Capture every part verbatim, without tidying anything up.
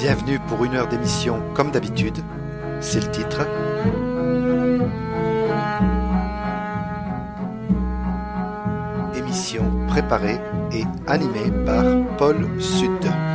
Bienvenue pour une heure d'émission comme d'habitude, c'est le titre. Émission préparée et animée par Paul Sud.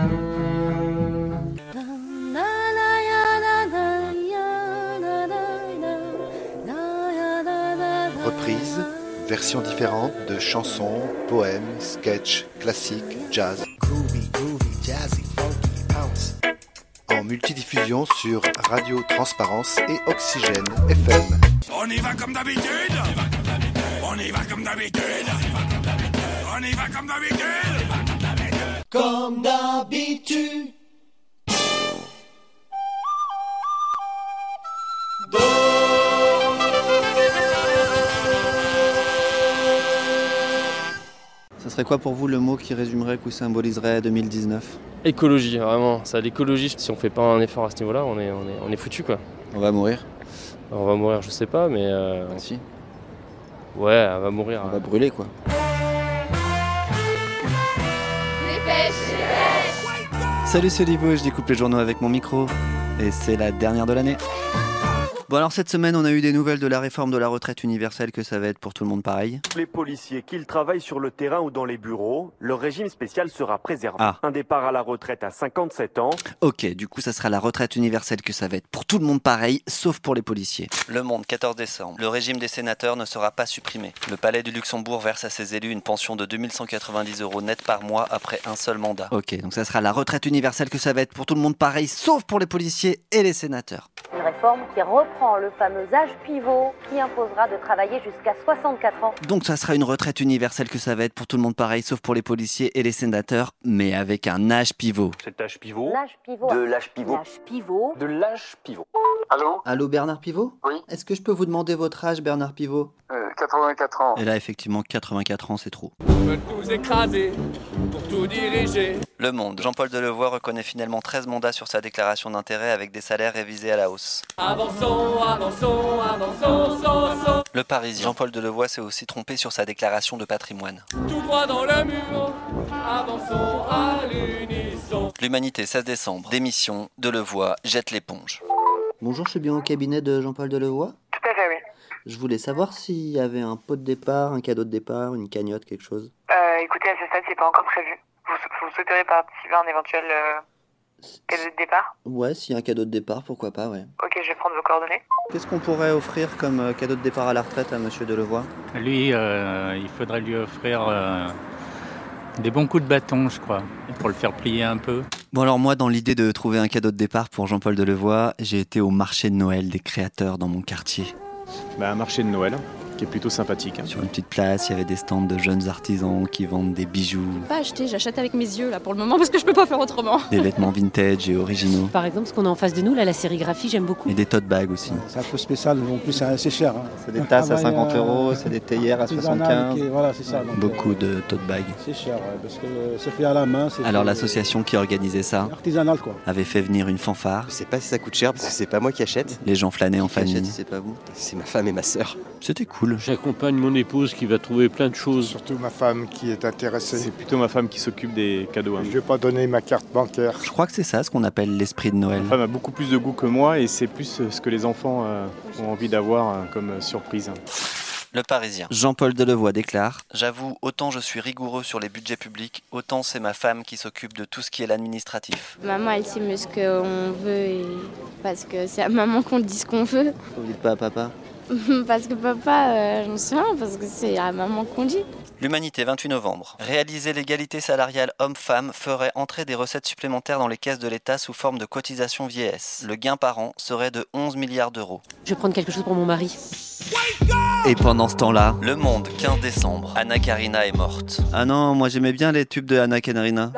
Reprise, versions différentes de chansons, poèmes, sketchs, classiques, jazz. Groovy, groovy, jazzy, funky, bounce. En multidiffusion sur Radio Transparence et Oxygène F M. On y va comme d'habitude. On y va comme d'habitude. On y va comme d'habitude. Comme d'habitude. Ça serait quoi pour vous le mot qui résumerait ou symboliserait deux mille dix-neuf ? Écologie, vraiment. Ça, l'écologie, si on fait pas un effort à ce niveau-là, on est, on est, on est foutu, quoi. On va mourir ? On va mourir, je sais pas, mais... Euh... Ah, si. Ouais, on va mourir. On va brûler, quoi. Salut, c'est Olivo et je découpe les journaux avec mon micro. Et c'est la dernière de l'année. Bon alors cette semaine on a eu des nouvelles de la réforme de la retraite universelle, que ça va être pour tout le monde pareil. Les policiers, qu'ils travaillent sur le terrain ou dans les bureaux, leur régime spécial sera préservé. Ah. Un départ à la retraite à cinquante-sept ans. Ok, du coup ça sera la retraite universelle, que ça va être pour tout le monde pareil, sauf pour les policiers. Le Monde, quatorze décembre. Le régime des sénateurs ne sera pas supprimé. Le Palais du Luxembourg verse à ses élus une pension de deux mille cent quatre-vingt-dix euros net par mois après un seul mandat. Ok, donc ça sera la retraite universelle, que ça va être pour tout le monde pareil, sauf pour les policiers et les sénateurs. Une réforme qui reprend le fameux âge pivot qui imposera de travailler jusqu'à soixante-quatre ans. Donc ça sera une retraite universelle, que ça va être pour tout le monde pareil, sauf pour les policiers et les sénateurs, mais avec un âge pivot. Cet âge pivot. L'âge pivot. De l'âge pivot. L'âge pivot. De l'âge pivot. Allô ? Allô Bernard Pivot ? Oui. Est-ce que je peux vous demander votre âge, Bernard Pivot ? euh, quatre-vingt-quatre ans. Et là effectivement quatre-vingt-quatre ans c'est trop. veulent nous écraser pour tout diriger. Le Monde. Jean-Paul Delevoye reconnaît finalement treize mandats sur sa déclaration d'intérêt avec des salaires révisés à la hausse. Avançons, avançons, avançons, sans, sans. Le Parisien. Jean-Paul Delevoye s'est aussi trompé sur sa déclaration de patrimoine. Tout droit dans le mur, avançons à l'unisson. L'Humanité, seize décembre. Démission, Delevoye jette l'éponge. Bonjour, je suis bien au cabinet de Jean-Paul Delevoye. Tout à fait, oui. Je voulais savoir s'il y avait un pot de départ, un cadeau de départ, une cagnotte, quelque chose. Euh, écoutez, à ce stade, c'est pas encore prévu. Vous, vous souhaiterez participer à un éventuel euh, cadeau de départ ? Ouais, s'il y a un cadeau de départ, pourquoi pas, ouais. Ok, je vais prendre vos coordonnées. Qu'est-ce qu'on pourrait offrir comme euh, cadeau de départ à la retraite à Monsieur Delevoye ? Lui, euh, il faudrait lui offrir euh, des bons coups de bâton, je crois, pour le faire plier un peu. Bon alors moi, dans l'idée de trouver un cadeau de départ pour Jean-Paul Delevoye, j'ai été au marché de Noël des créateurs dans mon quartier. Bah, un marché de Noël qui est plutôt sympathique. Sur une petite place, il y avait des stands de jeunes artisans qui vendent des bijoux. Pas acheter, j'achète avec mes yeux là pour le moment parce que je peux pas faire autrement. Des vêtements vintage et originaux. Par exemple, ce qu'on a en face de nous, là, la sérigraphie, j'aime beaucoup. Et des tote bags aussi. C'est un peu spécial, en plus c'est assez cher. Hein. C'est des tasses à cinquante euh, euros, c'est des théières à soixante-quinze. Qui, voilà, c'est ça. Donc, beaucoup euh, de tote bags. C'est cher, ouais, parce que euh, c'est fait à la main. C'est Alors fait, l'association qui organisait ça, artisanal quoi, avait fait venir une fanfare. Je sais pas si ça coûte cher parce que c'est pas moi qui achète. Les gens flânaient en famille. C'est pas vous. C'est ma femme et ma sœur. C'était cool. J'accompagne mon épouse qui va trouver plein de choses. Surtout ma femme qui est intéressée. C'est plutôt ma femme qui s'occupe des cadeaux. Hein. Je vais pas donner ma carte bancaire. Je crois que c'est ça ce qu'on appelle l'esprit de Noël. Ma femme a beaucoup plus de goût que moi et c'est plus ce que les enfants euh, ont envie d'avoir euh, comme euh, surprise. Le Parisien. Jean-Paul Delevoye déclare « J'avoue, autant je suis rigoureux sur les budgets publics, autant c'est ma femme qui s'occupe de tout ce qui est l'administratif. Maman, elle sait mieux ce qu'on veut et... parce que c'est à maman qu'on dit ce qu'on veut. Vous dites pas à papa ? Parce que papa, euh, j'en sais rien, parce que c'est à maman qu'on dit. L'Humanité, vingt-huit novembre. Réaliser l'égalité salariale homme-femme ferait entrer des recettes supplémentaires dans les caisses de l'État sous forme de cotisation vieillesse. Le gain par an serait de onze milliards d'euros. Je vais prendre quelque chose pour mon mari. Et pendant ce temps-là... Le Monde, quinze décembre. Anna Karina est morte. Ah non, moi j'aimais bien les tubes de Anna Karina.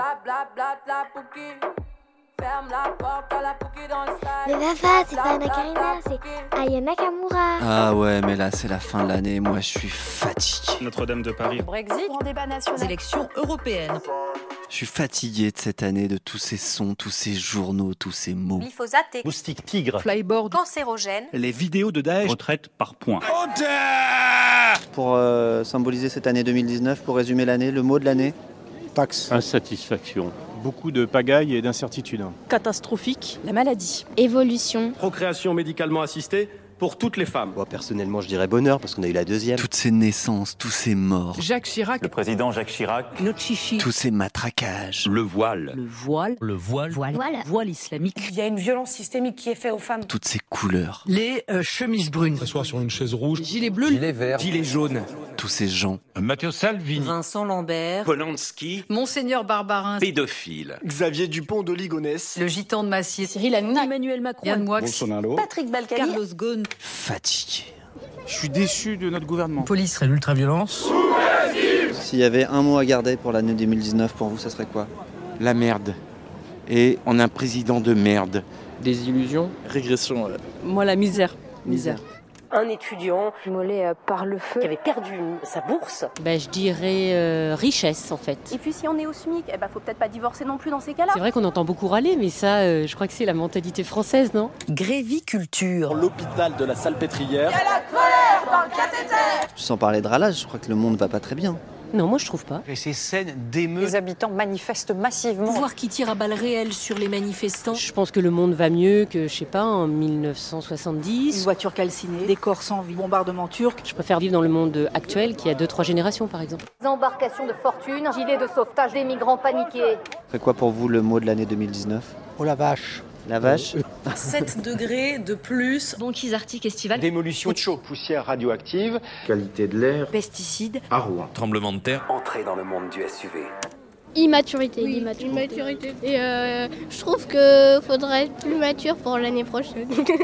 Mais papa, c'est pas Anna Karina, c'est Aya Nakamura. Ah ouais, mais là c'est la fin de l'année, moi je suis fatigué. Notre-Dame de Paris. Brexit, grand débat national. Élections européennes. Je suis fatigué de cette année, de tous ces sons, tous ces journaux, tous ces mots. Glyphosate et Moustique tigre. Flyboard. cancérogène. Les vidéos de Daesh. Retraite par points. Pour euh, symboliser cette année deux mille dix-neuf, pour résumer l'année, le mot de l'année ? Taxe. Insatisfaction. Beaucoup de pagaille et d'incertitudes. Catastrophique, la maladie. Évolution. Procréation médicalement assistée pour toutes les femmes. Moi, personnellement, je dirais bonheur parce qu'on a eu la deuxième. Toutes ces naissances, tous ces morts. Jacques Chirac. Le président Jacques Chirac. Notre chichi. Tous ces matraquages. Le voile. Le voile. Le voile. Voile. Voile. Voile islamique. Il y a une violence systémique qui est faite aux femmes. Toutes ces couleurs. Les euh, chemises brunes. S'asseoir sur une chaise rouge. Gilets bleus. Gilets verts. Gilets jaunes. Tous ces gens. Matteo Salvini. Vincent Lambert. Polanski. Monseigneur Barbarin. Pédophile. Xavier Dupont de Ligonnès. Le gitan de Massier. Cyril Hanouna. Emmanuel Macron. Yann Moix. Patrick Balkany. Carlos Ghosn. Fatigué. Je suis déçu de notre gouvernement. Police serait l'ultraviolence. S'il y avait un mot à garder pour l'année deux mille dix-neuf, pour vous, ça serait quoi? La merde. Et on a un président de merde. Désillusion. Régression. Ouais. Moi, la misère. Misère. Un étudiant immolé par le feu qui avait perdu sa bourse. Ben, je dirais euh, richesse en fait. Et puis si on est au SMIC, eh ben, faut peut-être pas divorcer non plus dans ces cas-là. C'est vrai qu'on entend beaucoup râler, mais ça, euh, je crois que c'est la mentalité française, non? Gréviculture. L'hôpital de la Salpêtrière. Il y a la colère dans le cathéter. Sans parler de râlage, je crois que le monde va pas très bien. Non, moi je trouve pas. Et ces scènes d'émeutes. Les habitants manifestent massivement. Voir qui tire à balles réelles sur les manifestants. Je pense que le monde va mieux que, je sais pas, en mille neuf cent soixante-dix. Une voiture calcinée, des corps sans vie, bombardement turc. Je préfère vivre dans le monde actuel qui a deux, trois générations par exemple. Embarcations de fortune, gilets de sauvetage des migrants paniqués. C'est quoi pour vous le mot de l'année deux mille dix-neuf? Oh la vache. La vache. sept degrés de plus. Banquise arctique estivale. Démolition de chaud. Poussière radioactive. Qualité de l'air. Pesticides. À Rouen. Tremblement de terre. Entrée dans le monde du S U V. Immaturité. Oui, l'immaturité. immaturité. Et euh, je trouve qu'il faudrait être plus mature pour l'année prochaine.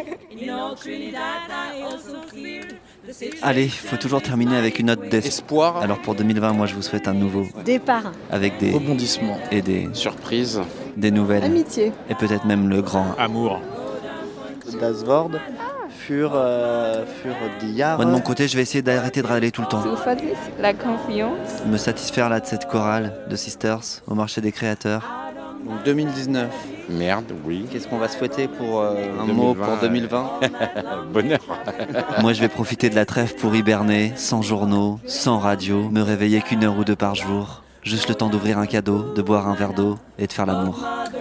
Allez, faut toujours terminer avec une note d'espoir. Alors pour deux mille vingt, moi je vous souhaite un nouveau Départ. avec des Rebondissement. et des Surprise. des nouvelles Amitié. et peut-être même le grand Amour. Das Wort für euh, für die Jahre. Moi de mon côté, je vais essayer d'arrêter de râler tout le temps. La confiance. Me satisfaire là de cette chorale de Sisters au marché des créateurs. Donc deux mille dix-neuf. Merde, oui. Qu'est-ce qu'on va souhaiter pour euh, un deux mille vingt, mot pour deux mille vingt? Bonheur. Moi, je vais profiter de la trêve pour hiberner, sans journaux, sans radio, me réveiller qu'une heure ou deux par jour. Juste le temps d'ouvrir un cadeau, de boire un verre d'eau et de faire l'amour.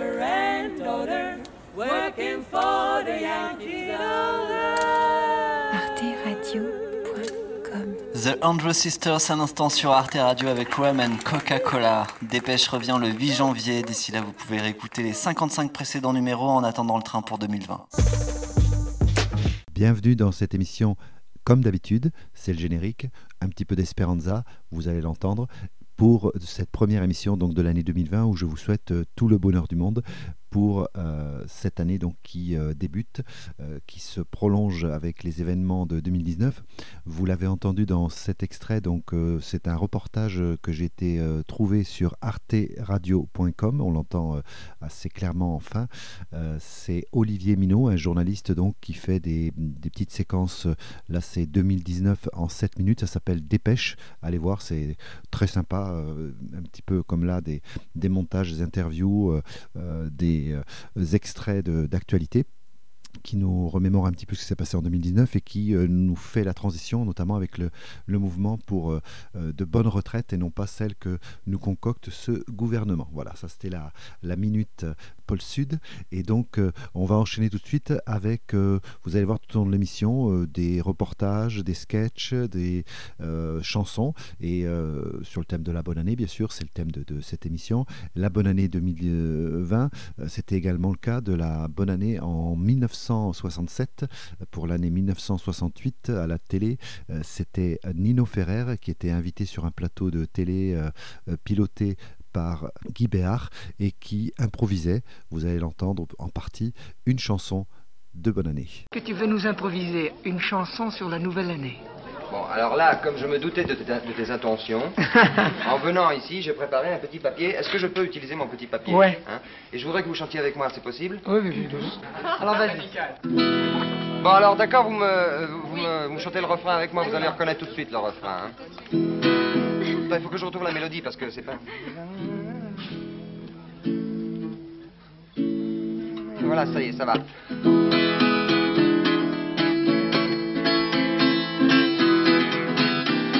arte radio point com. The Andrew Sisters, un instant sur Arte Radio avec Rum and Coca-Cola. Dépêche revient le huit janvier. D'ici là, vous pouvez réécouter les cinquante-cinq précédents numéros en attendant le train pour deux mille vingt. Bienvenue dans cette émission. Comme d'habitude, c'est le générique, un petit peu d'Esperanza, vous allez l'entendre, pour cette première émission donc, de l'année deux mille vingt où je vous souhaite euh, tout le bonheur du monde pour euh, cette année donc, qui euh, débute, euh, qui se prolonge avec les événements de deux mille dix-neuf. Vous l'avez entendu dans cet extrait, donc euh, c'est un reportage que j'ai été euh, trouvé sur arte radio point com, on l'entend euh, assez clairement enfin. Euh, c'est Olivier Minot, un journaliste donc, qui fait des, des petites séquences, là c'est deux mille dix-neuf en sept minutes, ça s'appelle Dépêche, allez voir, c'est très sympa, euh, un petit peu comme là des, des montages, des interviews, euh, euh, des euh, extraits de, d'actualité qui nous remémore un petit peu ce qui s'est passé en deux mille dix-neuf et qui euh, nous fait la transition, notamment avec le, le mouvement pour euh, de bonnes retraites et non pas celle que nous concocte ce gouvernement. Voilà, ça c'était la, la minute Pôle Sud. Et donc, euh, on va enchaîner tout de suite avec, euh, vous allez voir tout au long de l'émission, euh, des reportages, des sketchs, des euh, chansons. Et euh, sur le thème de la bonne année, bien sûr, c'est le thème de, de cette émission. La bonne année deux mille vingt, euh, c'était également le cas de la bonne année en mille neuf cent soixante-sept. Pour l'année mille neuf cent soixante-huit, à la télé, euh, c'était Nino Ferrer qui était invité sur un plateau de télé euh, euh, piloté par Guy Béard et qui improvisait, vous allez l'entendre en partie, une chanson de bonne année. Que tu veux nous improviser une chanson sur la nouvelle année? Bon, alors là, comme je me doutais de, tes- de tes intentions, en venant ici, j'ai préparé un petit papier. Est-ce que je peux utiliser mon petit papier? Ouais. Hein? Et je voudrais que vous chantiez avec moi, c'est possible? Oui, oui, oui. Alors vas-y. Bon, alors d'accord, vous me, vous, me, vous me chantez le refrain avec moi, vous allez reconnaître tout de suite le refrain. Hein? Enfin, il faut que je retrouve la mélodie parce que c'est pas... Voilà, ça y est, ça va.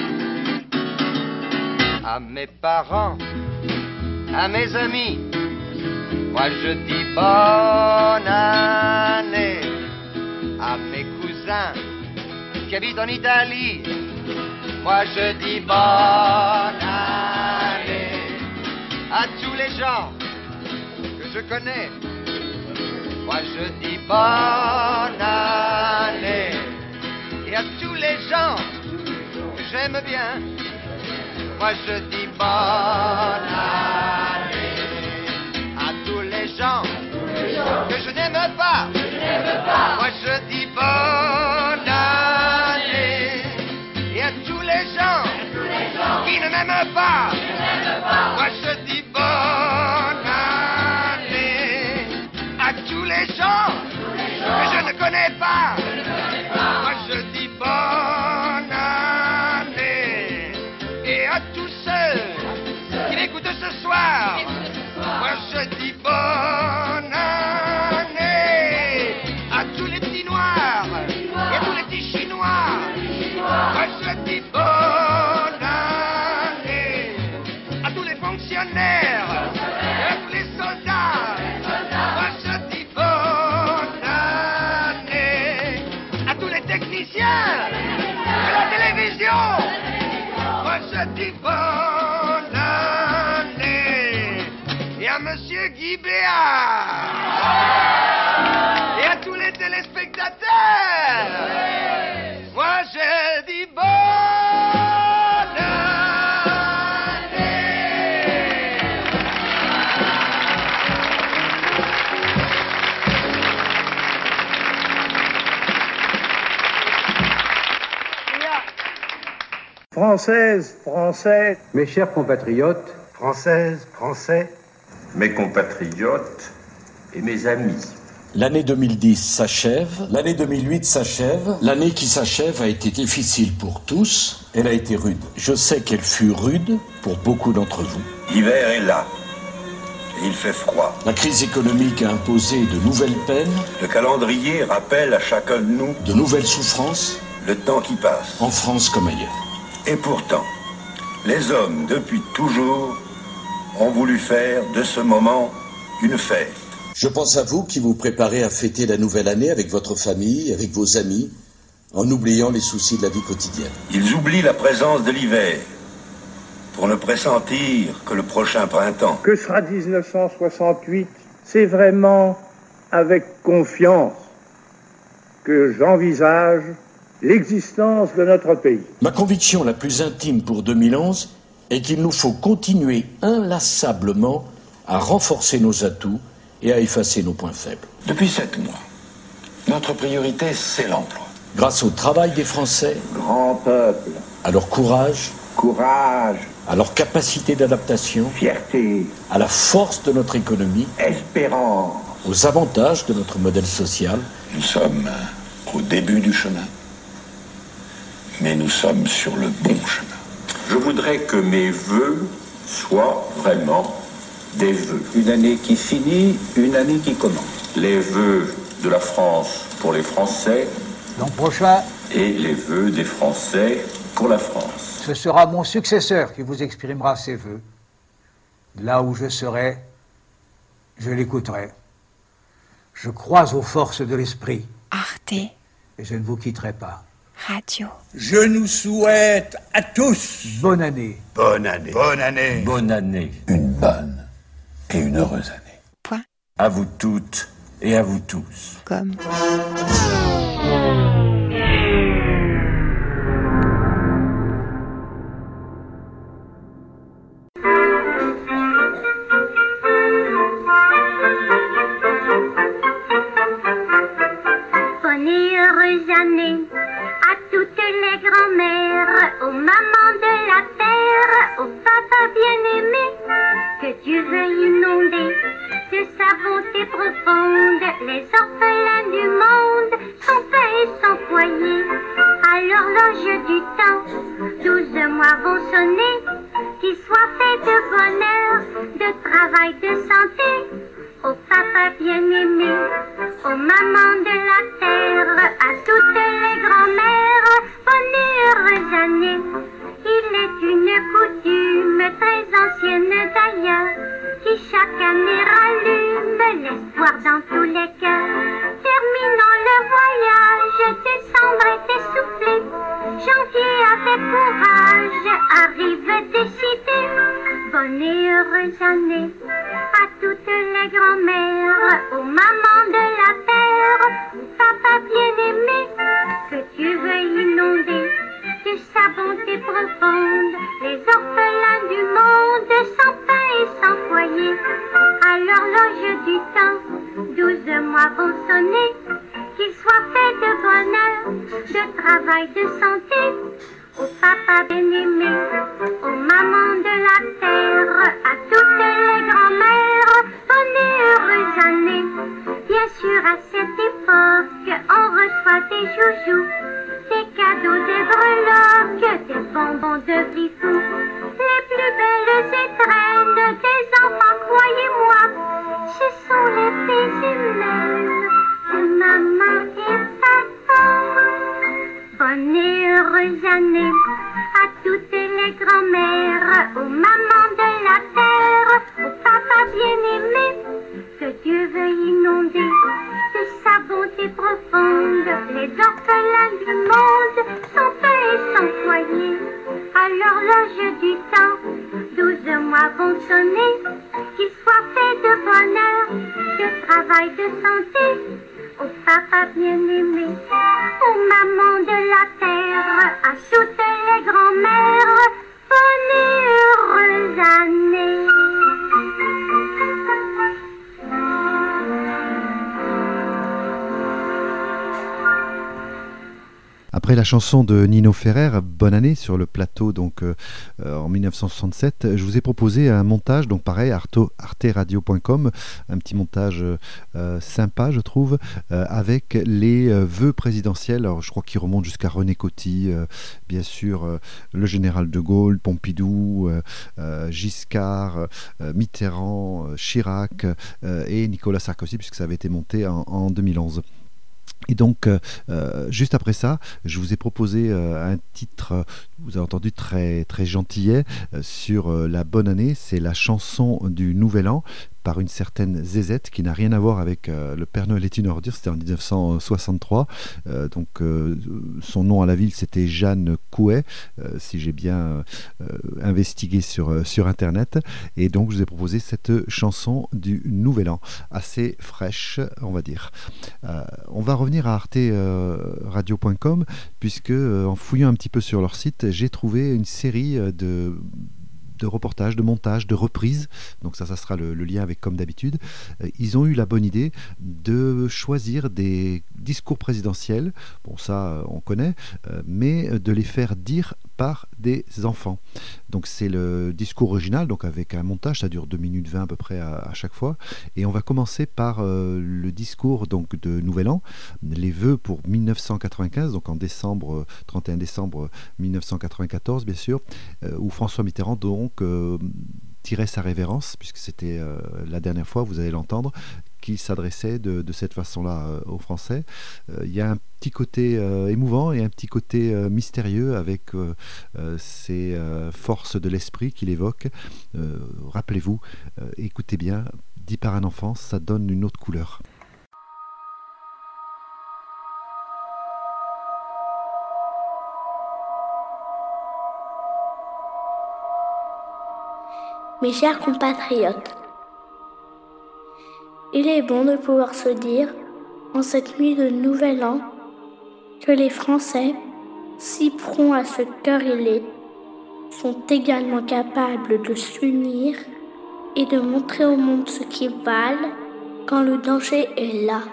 À mes parents, à mes amis, Moi je dis bonne année à mes cousins qui habitent en Italie. Moi je dis bonne année à tous les gens que je connais. Moi je dis bonne année et à tous les gens que j'aime bien. Moi je dis bonne année à tous les gens que je n'aime pas. Moi je dis bonne année et à tous les gens qui ne m'aiment pas. Moi je dis bonne année à tous les gens que je ne connais pas. Moi je dis bonne année et à tous ceux qui m'écoutent ce soir. Moi je dis bonne année à tous les petits noirs et à tous les petits chinois. Moi je dis bonne année à tous les fonctionnaires et à tous les soldats. Moi je dis bonne année à tous les techniciens de la télévision. Moi je dis bonne année et à Monsieur Guy Béard et à tous les téléspectateurs. Moi je dis bonne Françaises, Français, Mes chers compatriotes, Françaises, Français, mes compatriotes et mes amis. L'année deux mille dix s'achève, l'année deux mille huit s'achève. L'année qui s'achève a été difficile pour tous, elle a été rude. Je sais qu'elle fut rude pour beaucoup d'entre vous. L'hiver est là. Et il fait froid. La crise économique a imposé de nouvelles peines. Le calendrier rappelle à chacun de nous de nouvelles souffrances. Le temps qui passe. En France comme ailleurs. Et pourtant, les hommes, depuis toujours, ont voulu faire de ce moment une fête. Je pense à vous qui vous préparez à fêter la nouvelle année avec votre famille, avec vos amis, en oubliant les soucis de la vie quotidienne. Ils oublient la présence de l'hiver pour ne pressentir que le prochain printemps. que sera dix-neuf cent soixante-huit? C'est vraiment avec confiance que j'envisage l'existence de notre pays. Ma conviction la plus intime pour deux mille onze est qu'il nous faut continuer inlassablement à renforcer nos atouts et à effacer nos points faibles. Depuis sept mois, notre priorité, c'est l'emploi. Grâce au travail des Français, Grand peuple, à leur courage, courage, à leur capacité d'adaptation, fierté, à la force de notre économie, espérance, aux avantages de notre modèle social. Nous sommes au début du chemin, mais nous sommes sur le bon chemin. Je voudrais que mes vœux soient vraiment des vœux. Une année qui finit, une année qui commence. Les vœux de la France pour les Français. L'an prochain, Et les vœux des Français pour la France. ce sera mon successeur qui vous exprimera ses vœux. Là où je serai, je l'écouterai. Je crois aux forces de l'esprit. Arte Et je ne vous quitterai pas. Radio. Je nous souhaite à tous bonne année. Bonne année. Bonne année. Bonne année. Une bonne et une heureuse année. Point. À vous toutes et à vous tous. Comme. Bonne et heureuse année à toutes les grand-mères, aux mamans de la terre, aux papas bien-aimés, que Dieu veuille inonder de sa bonté profonde les orphelins du monde, sans pain et sans foyer. À l'horloge du temps, douze mois vont sonner, qu'ils soient faits de bonheur, de travail, de santé. Aux papas bien-aimés, aux mamans de la terre, à toutes les grand-mères, bonne et heureuse année. Il est une coutume très ancienne d'ailleurs qui chaque année rallume l'espoir dans tous les cœurs. Terminant le voyage, décembre est essoufflé, janvier avec courage arrive décidé. Bonne et heureuse année à toutes les grand-mères, aux mamans de la terre, aux papas bien-aimés, que tu veux inonder de sa bonté profonde les orphelins du monde, sans pain et sans foyer. À l'horloge du temps, douze mois vont sonner, qu'ils soient faits de bonheur, de travail, de santé. Aux papas bien-aimés, aux mamans de la terre, à toutes les grand-mères, bonne et heureuse année. Bien sûr, à cette époque, on reçoit des joujoux, des cadeaux, des breloques, des bonbons de pifou, les plus belles étrennes des enfants, croyez-moi, ce sont les filles humaines de maman et papa. Bonne et heureuse année à toutes les grand-mères, aux mamans de la terre, aux papas bien-aimés, que Dieu veuille inonder de sa bonté profonde les orphelins du monde, sans pain et sans foyer. À l'horloge du temps, douze mois vont sonner, qu'ils soient faits de bonheur, de travail, de santé. Aux papas bien-aimés, aux mamans de la terre, à toutes les grand-mères, bonne et heureuse année. Après la chanson de Nino Ferrer, Bonne année, sur le plateau donc euh, en mille neuf cent soixante-sept, je vous ai proposé un montage, donc pareil, arto, arte radio point com, un petit montage euh, sympa, je trouve, euh, avec les euh, vœux présidentiels. Alors, je crois qu'ils remontent jusqu'à René Coty, euh, bien sûr, euh, le général de Gaulle, Pompidou, euh, euh, Giscard, euh, Mitterrand, euh, Chirac euh, et Nicolas Sarkozy, puisque ça avait été monté en, en deux mille onze. Et donc, euh, juste après ça, je vous ai proposé euh, un titre, euh, vous avez entendu, très, très gentillet, euh, sur euh, la bonne année. C'est la chanson du Nouvel An, par une certaine Zézette, qui n'a rien à voir avec euh, le Père Noël est une ordure. C'était en dix-neuf cent soixante-trois. Euh, donc, euh, son nom à la ville, c'était Jeanne Couet, euh, si j'ai bien euh, investigué sur, euh, sur Internet. Et donc, je vous ai proposé cette chanson du Nouvel An, assez fraîche, on va dire. Euh, on va revenir à arte radio point com, puisque, euh, en fouillant un petit peu sur leur site, j'ai trouvé une série de... de reportages, de montages, de reprises. Donc ça, ça sera le, le lien avec comme d'habitude. Euh, ils ont eu la bonne idée de choisir des discours présidentiels, bon ça on connaît, euh, mais de les faire dire par des enfants. Donc c'est le discours original, donc avec un montage, ça dure deux minutes vingt à peu près à, à chaque fois. Et on va commencer par euh, le discours donc de Nouvel An, les vœux pour mille neuf cent quatre-vingt-quinze, donc en décembre, trente et un décembre mille neuf cent quatre-vingt-quatorze bien sûr, euh, où François Mitterrand donc euh, tirait sa révérence, puisque c'était euh, la dernière fois, vous allez l'entendre, qu'il s'adressait de, de cette façon-là euh, aux Français. Il euh, y a un petit côté euh, émouvant et un petit côté euh, mystérieux avec euh, euh, ces euh, forces de l'esprit qu'il évoque. Euh, rappelez-vous, euh, écoutez bien, dit par un enfant, ça donne une autre couleur. Mes chers compatriotes, il est bon de pouvoir se dire, en cette nuit de Nouvel An, que les Français, si prompts à ce cœur ailé, sont également capables de s'unir et de montrer au monde ce qu'ils valent quand le danger est là.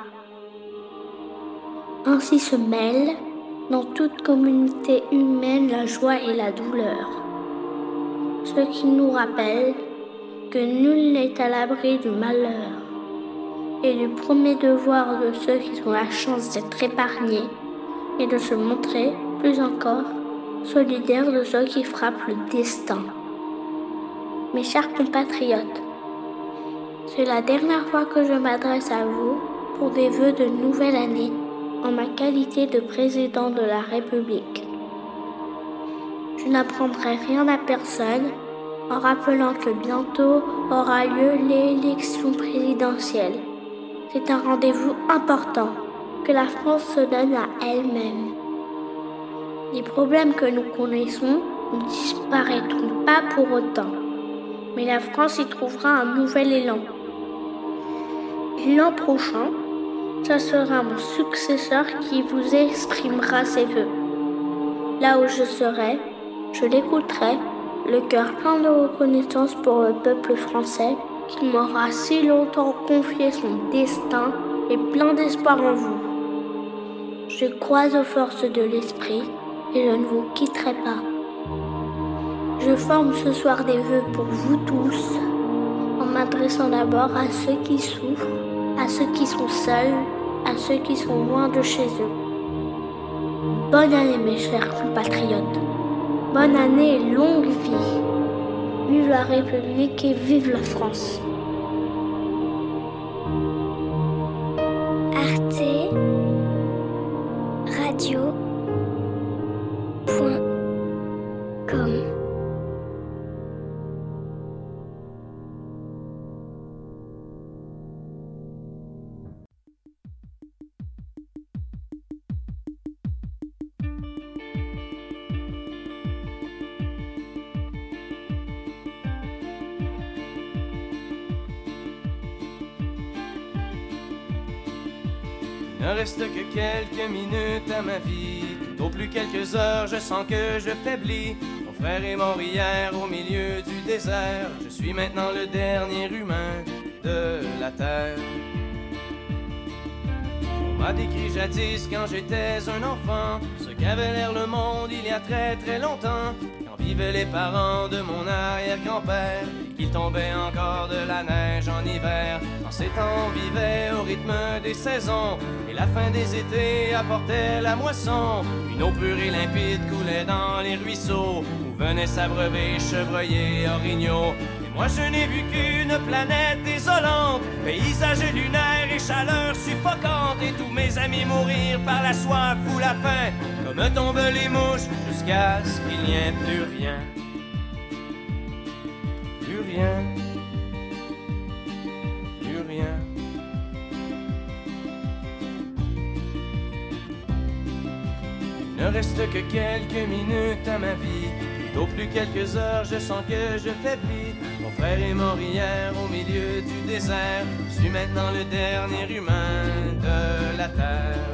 Ainsi se mêlent dans toute communauté humaine la joie et la douleur. Ce qui nous rappelle que nul n'est à l'abri du malheur et du premier devoir de ceux qui ont la chance d'être épargnés et de se montrer, plus encore, solidaires de ceux qui frappent le destin. Mes chers compatriotes, c'est la dernière fois que je m'adresse à vous pour des vœux de nouvelle année en ma qualité de président de la République. Je n'apprendrai rien à personne en rappelant que bientôt aura lieu l'élection présidentielle. C'est un rendez-vous important que la France se donne à elle-même. Les problèmes que nous connaissons ne disparaîtront pas pour autant, mais la France y trouvera un nouvel élan. L'an prochain, ce sera mon successeur qui vous exprimera ses vœux. Là où je serai, je l'écouterai, le cœur plein de reconnaissance pour le peuple français qui m'aura si longtemps confié son destin et plein d'espoir en vous. Je crois aux forces de l'esprit et je ne vous quitterai pas. Je forme ce soir des vœux pour vous tous, en m'adressant d'abord à ceux qui souffrent, à ceux qui sont seuls, à ceux qui sont loin de chez eux. Bonne année mes chers compatriotes. Bonne année et longue vie. Vive la République et vive la France. Arte Radio point com. Il ne reste que quelques minutes à ma vie. Tout au plus quelques heures, je sens que je faiblis. Mon frère est mort hier au milieu du désert. Je suis maintenant le dernier humain de la terre. On m'a décrit jadis quand j'étais un enfant ce qu'avait l'air le monde il y a très très longtemps, quand vivaient les parents de mon arrière-grand-père et qu'il tombait encore de la neige en hiver. En ces temps on vivait au rythme des saisons et la fin des étés apportait la moisson. Une eau pure et limpide coulait dans les ruisseaux où venaient s'abreuver chevreuils et orignaux. Et moi je n'ai vu qu'une planète désolante, paysage lunaire et chaleur suffocante, et tous mes amis mourir par la soif ou la faim, comme tombent les mouches jusqu'à ce qu'il n'y ait plus rien. Plus rien. Plus rien. Il ne reste que quelques minutes à ma vie. Au plus quelques heures, je sens que je faiblis. Mon frère est mort hier au milieu du désert. Je suis maintenant le dernier humain de la terre.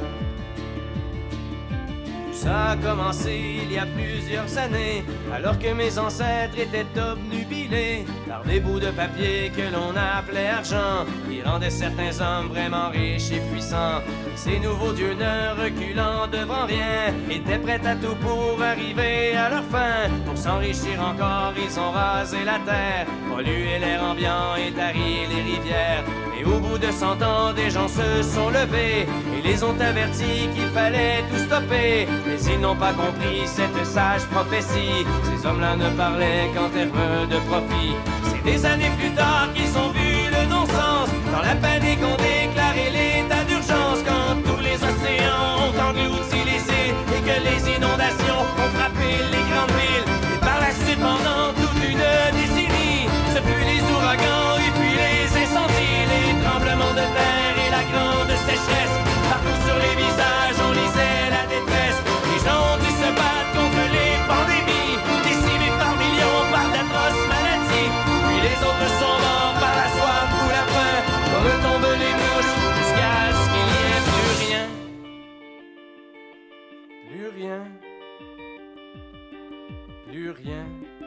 Ça a commencé il y a plusieurs années, alors que mes ancêtres étaient obnubilés par des bouts de papier que l'on appelait argent, qui rendaient certains hommes vraiment riches et puissants. Ces nouveaux dieux ne reculant devant rien, étaient prêts à tout pour arriver à leur fin. Pour s'enrichir encore, ils ont rasé la terre, pollué l'air ambiant et tari les rivières. Et au bout de cent ans, des gens se sont levés et les ont avertis qu'il fallait tout stopper. Mais ils n'ont pas compris cette sage prophétie. Ces hommes-là ne parlaient qu'en termes de profit. C'est des années plus tard qu'ils ont vu le non-sens. Dans la panique, on déclarait l'état d'urgence. Quand tous les océans ont englouti les îles et que les inondations ont frappé les grandes villes. Et par la suite, pendant toute une décennie, ce fut les ouragans et puis les incendies, les tremblements de terre et la grande sécheresse. Partout sur les visages, on lisait la détresse. Les gens ont dû se battre contre les pandémies, décimés par millions par d'atroces maladies. Puis les autres sont morts par la soif ou la faim, comme tombent les mouches jusqu'à ce qu'il n'y ait plus rien. Plus rien. Plus rien.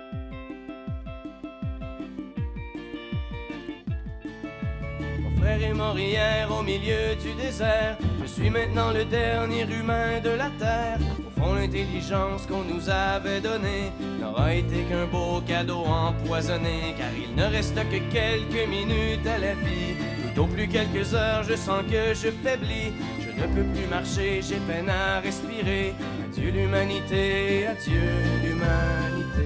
Mon frère est mort hier au milieu du désert. Je suis maintenant le dernier humain de la terre. Au fond, l'intelligence qu'on nous avait donnée n'aura été qu'un beau cadeau empoisonné, car il ne reste que quelques minutes à la vie. Tout au plus quelques heures, je sens que je faiblis. Je ne peux plus marcher, j'ai peine à respirer. Adieu l'humanité, adieu l'humanité.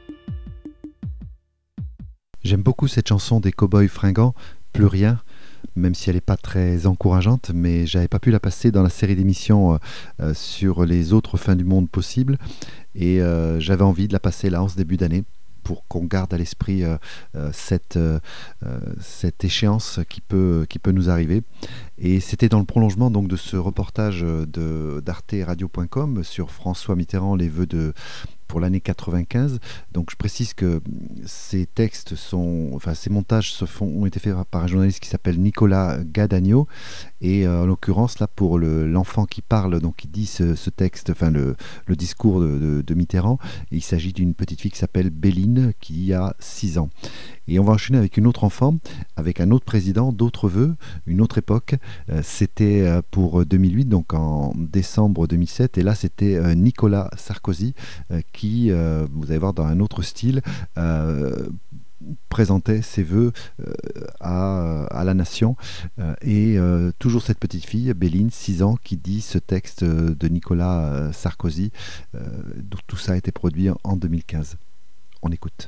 J'aime beaucoup cette chanson des Cowboys Fringants, Plus rien. même si elle n'est pas très encourageante, mais j'avais pas pu la passer dans la série d'émissions euh, sur les autres fins du monde possibles, et euh, j'avais envie de la passer là en ce début d'année, pour qu'on garde à l'esprit euh, euh, cette, euh, cette échéance qui peut, qui peut nous arriver. Et c'était dans le prolongement donc, de ce reportage de, d'arte radio point com sur François Mitterrand, les vœux de, pour l'année quatre-vingt-quinze. Donc je précise que ces textes sont, enfin ces montages se font, ont été faits par un journaliste qui s'appelle Nicolas Gadagno, et euh, en l'occurrence là pour le, l'enfant qui parle, donc qui dit ce, ce texte, enfin le, le discours de, de, de Mitterrand, il s'agit d'une petite fille qui s'appelle Béline, qui a six ans. Et on va enchaîner avec une autre enfant, avec un autre président, d'autres vœux, une autre époque. Euh, c'était euh, pour deux mille huit, donc en décembre deux mille sept, et là c'était euh, Nicolas Sarkozy euh, qui, euh, vous allez voir dans un autre style, euh, présentait ses vœux euh, à, à la nation. Euh, et euh, toujours cette petite fille, Béline, six ans, qui dit ce texte de Nicolas euh, Sarkozy. Euh, donc tout ça a été produit en deux mille quinze. On écoute.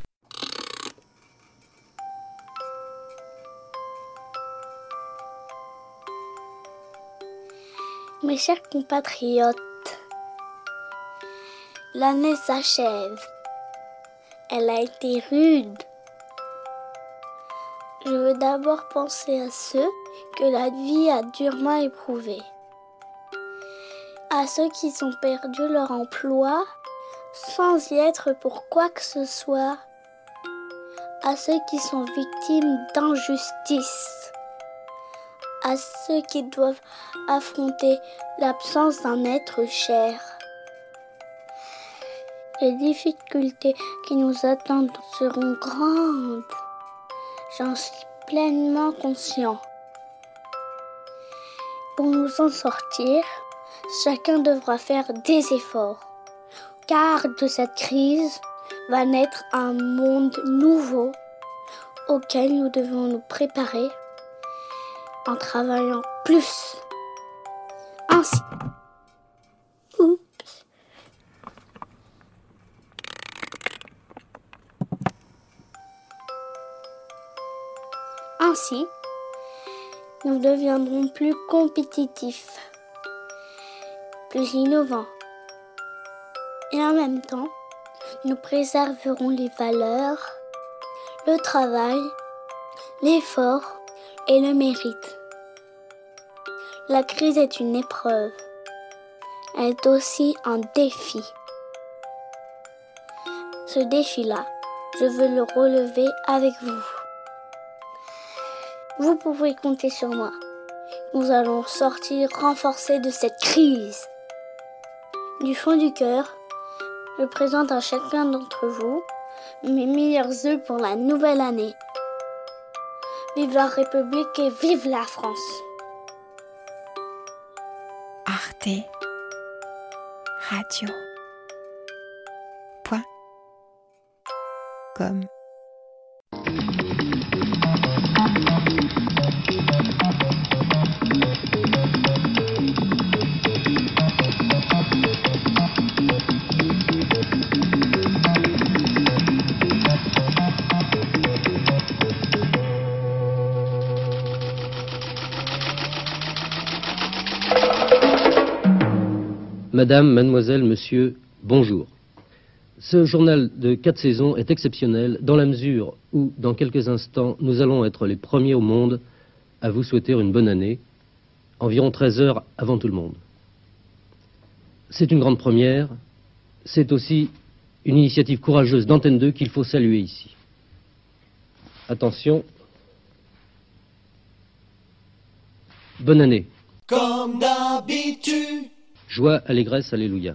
Mes chers compatriotes, l'année s'achève. Elle a été rude. Je veux d'abord penser à ceux que la vie a durement éprouvés. À ceux qui ont perdu leur emploi sans y être pour quoi que ce soit. À ceux qui sont victimes d'injustice. À ceux qui doivent affronter l'absence d'un être cher. Les difficultés qui nous attendent seront grandes. J'en suis pleinement conscient. Pour nous en sortir, chacun devra faire des efforts. Car de cette crise va naître un monde nouveau auquel nous devons nous préparer en travaillant plus. Ainsi. Oups. Ainsi, nous deviendrons plus compétitifs, plus innovants. Et en même temps, nous préserverons les valeurs, le travail, l'effort et le mérite. La crise est une épreuve. Elle est aussi un défi. Ce défi-là, je veux le relever avec vous. Vous pouvez compter sur moi. Nous allons sortir renforcés de cette crise. Du fond du cœur, je présente à chacun d'entre vous mes meilleurs vœux pour la nouvelle année. Vive la République et vive la France. Arte Radio point com. Madame, mademoiselle, monsieur, bonjour. Ce journal de quatre saisons est exceptionnel dans la mesure où, dans quelques instants, nous allons être les premiers au monde à vous souhaiter une bonne année, environ treize heures avant tout le monde. C'est une grande première, c'est aussi une initiative courageuse d'Antenne deux qu'il faut saluer ici. Attention. Bonne année. Comme d'habitude. Joie, allégresse, alléluia.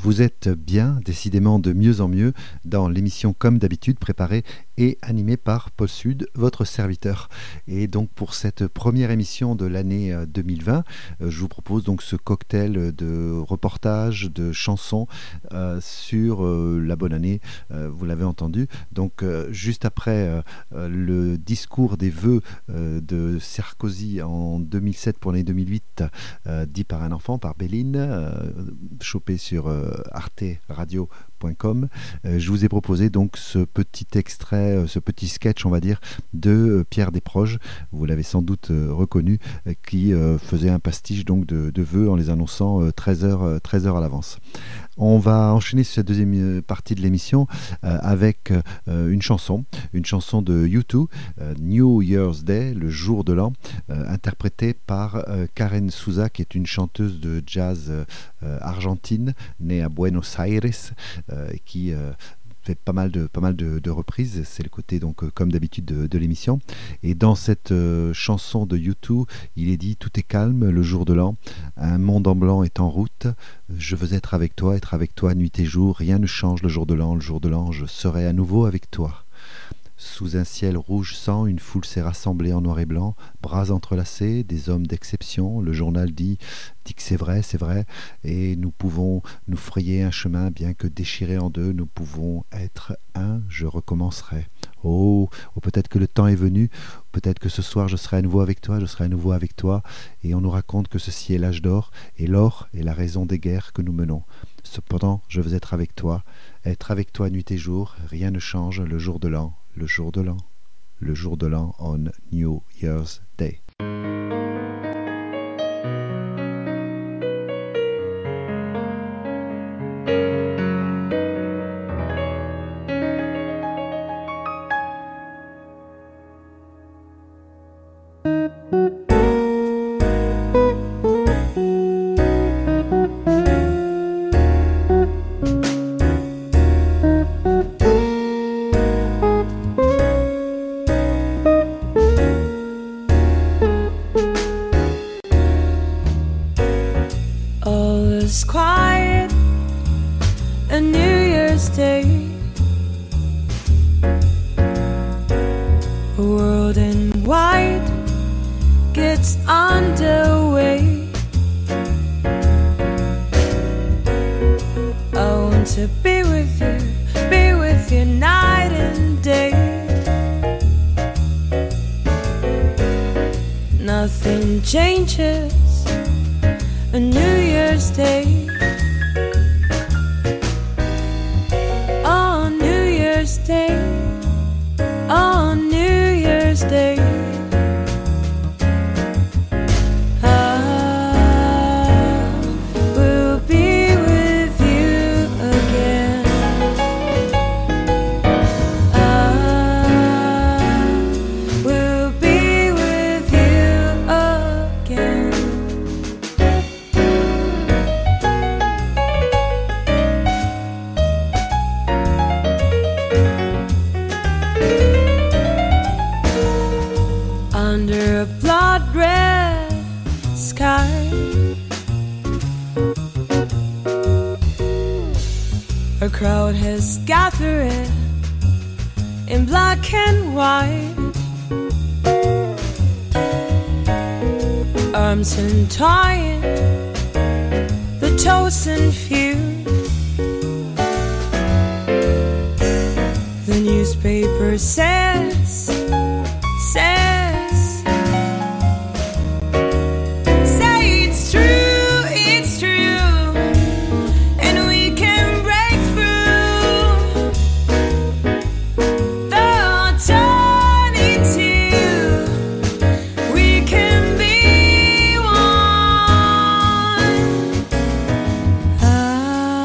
Vous êtes bien, décidément de mieux en mieux, dans l'émission comme d'habitude préparée et animée par Paul Sud, votre serviteur. Et donc pour cette première émission de l'année deux mille vingt, je vous propose donc ce cocktail de reportages, de chansons euh, sur euh, la bonne année, euh, vous l'avez entendu. Donc euh, juste après euh, le discours des vœux euh, de Sarkozy en deux mille sept pour l'année deux mille huit, euh, dit par un enfant, par Béline, euh, chopé sur euh, arte radio point com. Euh, je vous ai proposé donc ce petit extrait, euh, ce petit sketch, on va dire, de euh, Pierre Desproges, vous l'avez sans doute euh, reconnu, euh, qui euh, faisait un pastiche donc de, de vœux en les annonçant euh, treize heures à l'avance. On va enchaîner sur cette deuxième partie de l'émission euh, avec euh, une chanson, une chanson de U deux, euh, New Year's Day, le jour de l'an, euh, interprétée par euh, Karen Souza, qui est une chanteuse de jazz euh, argentine, née à Buenos Aires, euh, qui euh, fait pas mal de, pas mal de, de reprises. C'est le côté, donc, euh, comme d'habitude, de, de l'émission. Et dans cette euh, chanson de U deux, il est dit « Tout est calme le jour de l'an, un monde en blanc est en route, je veux être avec toi, être avec toi nuit et jour, rien ne change le jour de l'an, le jour de l'an, je serai à nouveau avec toi. » Sous un ciel rouge sang, une foule s'est rassemblée en noir et blanc, bras entrelacés, des hommes d'exception. Le journal dit, dit que c'est vrai, c'est vrai, et nous pouvons nous frayer un chemin, bien que déchirés en deux, nous pouvons être un, je recommencerai. Oh, oh peut-être que le temps est venu, peut-être que ce soir je serai à nouveau avec toi, je serai à nouveau avec toi, et on nous raconte que ceci est l'âge d'or, et l'or est la raison des guerres que nous menons. Cependant, je veux être avec toi, être avec toi nuit et jour, rien ne change le jour de l'an. Le jour de l'an, le jour de l'an on New Year's Day.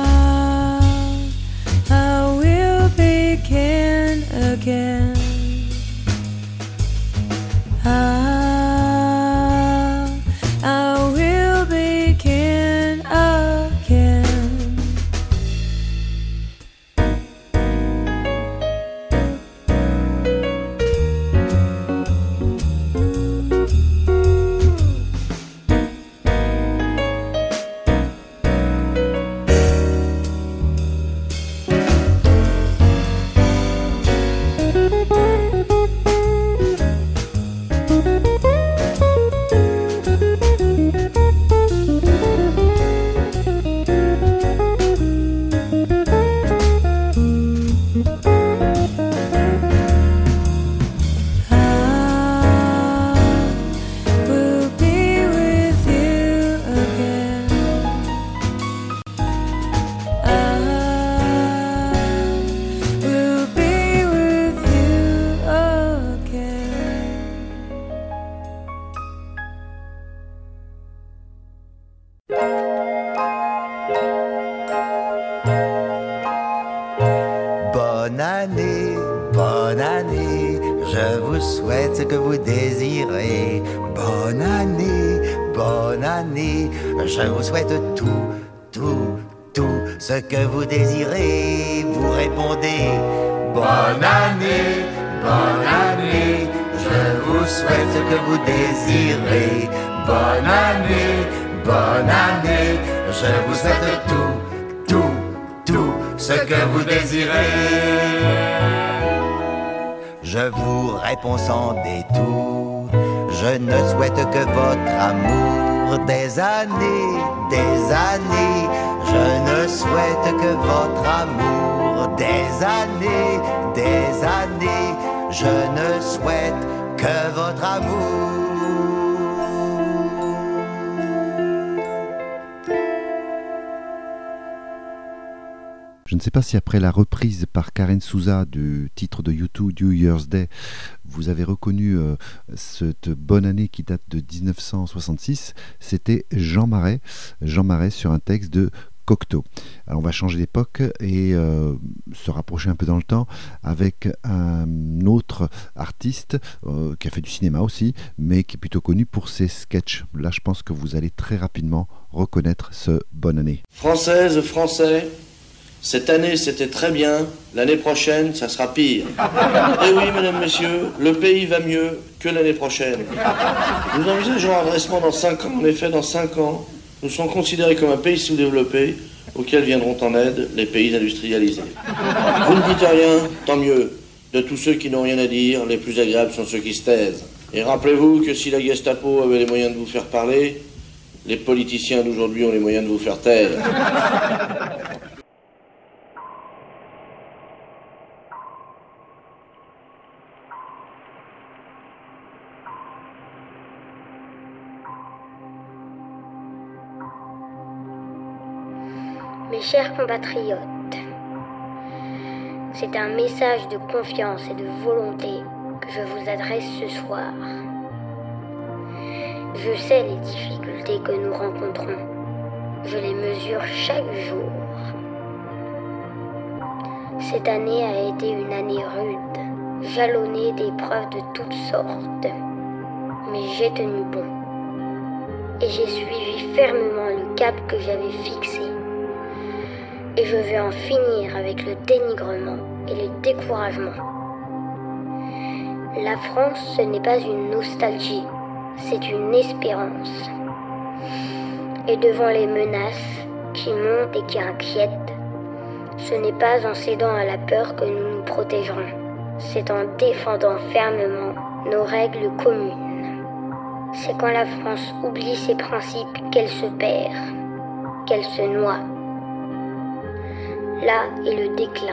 Again. Bonne année, bonne année, je vous souhaite ce que vous désirez. Bonne année, bonne année, je vous souhaite tout, tout, tout ce que vous désirez. Vous répondez bonne année, bonne année, je vous souhaite ce que vous désirez. Bonne année, bonne année, je vous souhaite tout, tout, tout ce que vous désirez. Je vous réponds sans détour, je ne souhaite que votre amour. Des années, des années, je ne souhaite que votre amour. Des années, des années, je ne souhaite que votre amour. Je ne sais pas si après la reprise par Karen Souza du titre de U deux, New Year's Day, vous avez reconnu euh, cette bonne année qui date de dix-neuf cent soixante-six. C'était Jean Marais, Jean Marais sur un texte de Cocteau. Alors on va changer d'époque et euh, se rapprocher un peu dans le temps avec un autre artiste euh, qui a fait du cinéma aussi, mais qui est plutôt connu pour ses sketchs. Là, je pense que vous allez très rapidement reconnaître ce bonne année. Française, Français, cette année c'était très bien, l'année prochaine ça sera pire. Eh oui, mesdames, messieurs, le pays va mieux que l'année prochaine. Nous envisageons un redressement dans cinq ans. En effet, dans cinq ans, nous serons considérés comme un pays sous-développé auquel viendront en aide les pays industrialisés. Vous ne dites rien, tant mieux. De tous ceux qui n'ont rien à dire, les plus agréables sont ceux qui se taisent. Et rappelez-vous que si la Gestapo avait les moyens de vous faire parler, les politiciens d'aujourd'hui ont les moyens de vous faire taire. Mes chers compatriotes, c'est un message de confiance et de volonté que je vous adresse ce soir. Je sais les difficultés que nous rencontrons. Je les mesure chaque jour. Cette année a été une année rude, jalonnée d'épreuves de toutes sortes. Mais j'ai tenu bon. Et j'ai suivi fermement le cap que j'avais fixé. Et je vais en finir avec le dénigrement et le découragement. La France, ce n'est pas une nostalgie, c'est une espérance. Et devant les menaces qui montent et qui inquiètent, ce n'est pas en cédant à la peur que nous nous protégerons, c'est en défendant fermement nos règles communes. C'est quand la France oublie ses principes qu'elle se perd, qu'elle se noie. Là est le déclin.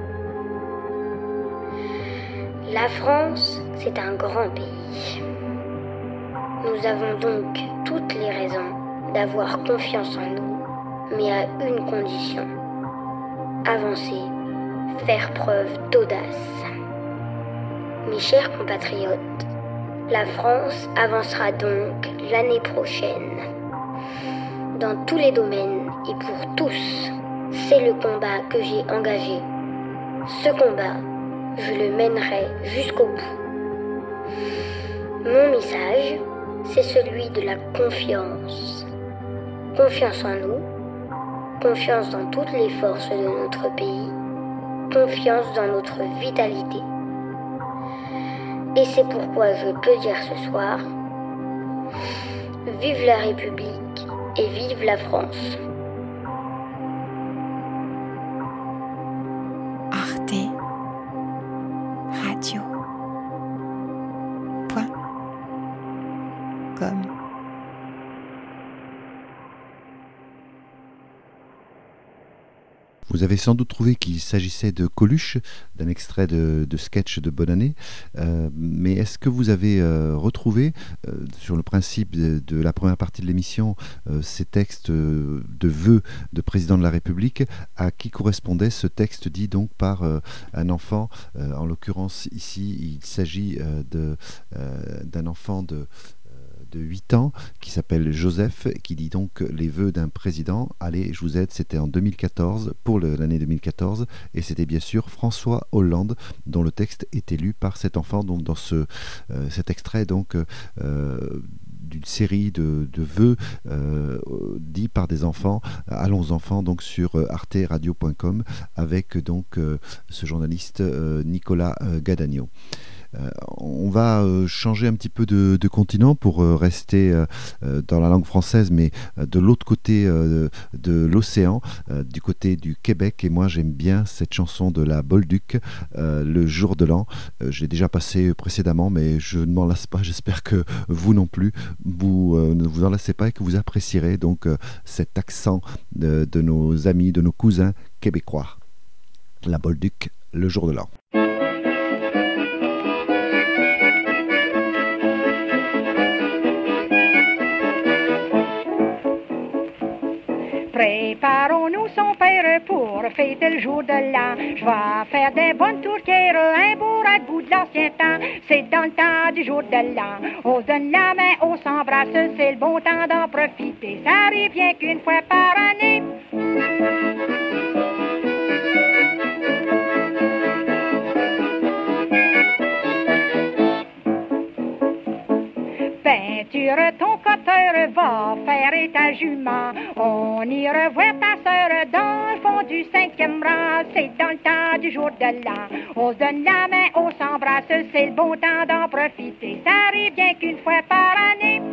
La France, c'est un grand pays. Nous avons donc toutes les raisons d'avoir confiance en nous, mais à une condition. Avancer, faire preuve d'audace. Mes chers compatriotes, la France avancera donc l'année prochaine. Dans tous les domaines et pour tous. C'est le combat que j'ai engagé. Ce combat, je le mènerai jusqu'au bout. Mon message, c'est celui de la confiance. Confiance en nous, confiance dans toutes les forces de notre pays, confiance dans notre vitalité. Et c'est pourquoi je peux dire ce soir, vive la République et vive la France. Radio. Point. Com. Vous avez sans doute trouvé qu'il s'agissait de Coluche, d'un extrait de, de sketch de Bonne Année, euh, mais est-ce que vous avez euh, retrouvé, euh, sur le principe de, de la première partie de l'émission, euh, ces textes euh, de vœux de président de la République, à qui correspondait ce texte dit donc par euh, un enfant, euh, en l'occurrence ici il s'agit euh, de, euh, d'un enfant de de huit ans qui s'appelle Joseph, qui dit donc les vœux d'un président. Allez, je vous aide, c'était en deux mille quatorze, pour le, l'année deux mille quatorze, et c'était bien sûr François Hollande, dont le texte est lu par cet enfant, donc dans ce, euh, cet extrait donc euh, d'une série de, de vœux euh, dits par des enfants. Allons enfants, donc sur arte radio point com, avec donc euh, ce journaliste euh, Nicolas euh, Gadagno. Euh, on va euh, changer un petit peu de, de continent pour euh, rester euh, dans la langue française, mais euh, de l'autre côté euh, de, de l'océan, euh, du côté du Québec. Et moi, j'aime bien cette chanson de la Bolduc, euh, Le jour de l'an. Euh, je l'ai déjà passé précédemment, mais je ne m'en lasse pas. J'espère que vous non plus, vous euh, ne vous en lassez pas et que vous apprécierez donc euh, cet accent de, de nos amis, de nos cousins québécois. La Bolduc, Le jour de l'an. Préparons-nous son père pour fêter le jour de l'an. Je vais faire des bonnes tourtières, un beau ragoût de l'ancien temps. C'est dans le temps du jour de l'an. On se donne la main, on s'embrasse, c'est le bon temps d'en profiter. Ça arrive bien qu'une fois par année. Peinture ton coteur, va faire ta jument. On ira voir ta sœur dans le fond du cinquième rang. C'est dans le temps du jour de l'an. On se donne la main, on s'embrasse, c'est le bon temps d'en profiter. Ça arrive bien qu'une fois par année.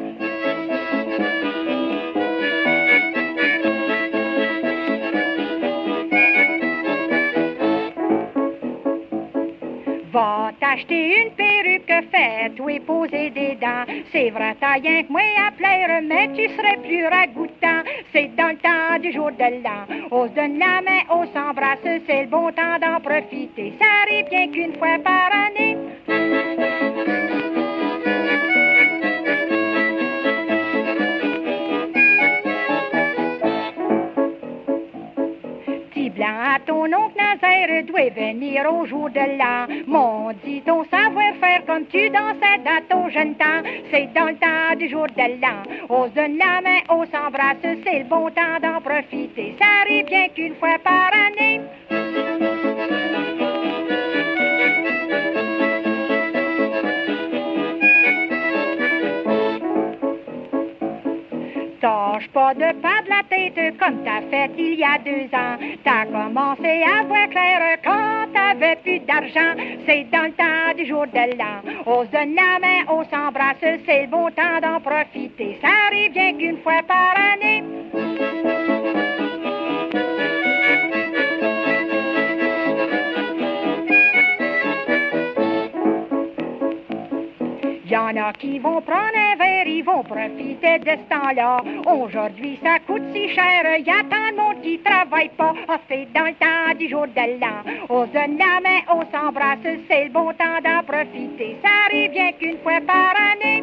Va t'acheter une perruque, fais-toi et poser des dents. C'est vrai, t'as rien que moi à plaire, mais tu serais plus ragoûtant. C'est dans le temps du jour de l'an. On se donne la main, on s'embrasse, c'est le bon temps d'en profiter. Ça arrive bien qu'une fois par année. Blanc à ton oncle Nazaire doit venir au jour de l'an. Mon dit ton savoir-faire comme tu dansais dans ton jeune temps. C'est dans le temps du jour de l'an. On se donne la main, on s'embrasse, c'est le bon temps d'en profiter. Ça arrive bien qu'une fois par année. Tâche pas de perdre la tête comme t'as fait il y a deux ans. T'as commencé à voir clair quand t'avais plus d'argent. C'est dans le temps du jour de l'an. On se donne la main, on s'embrasse, c'est le bon temps d'en profiter. Ça arrive bien qu'une fois par année. Y'en a qui vont prendre un verre, ils vont profiter de ce temps-là. Aujourd'hui, ça coûte si cher, y a tant de monde qui travaille pas. Ah, c'est dans le temps du jour de l'an. On se donne la main, on s'embrasse, c'est le bon temps d'en profiter. Ça arrive bien qu'une fois par année.